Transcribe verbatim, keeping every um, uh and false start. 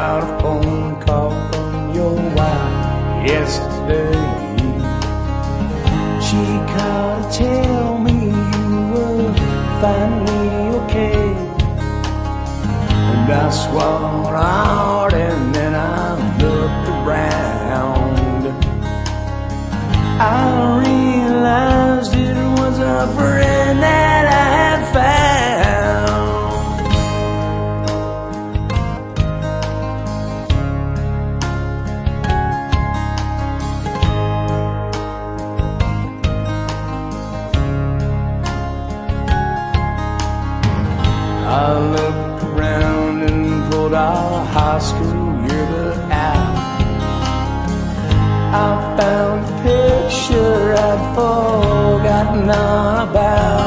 got a phone call from your wife yesterday. She called to tell me you were finally okay. And I swallowed hard and then I looked around. I realized it was a friend that I had found. I looked around and pulled our high school yearbook out. I found a picture I'd forgotten all about.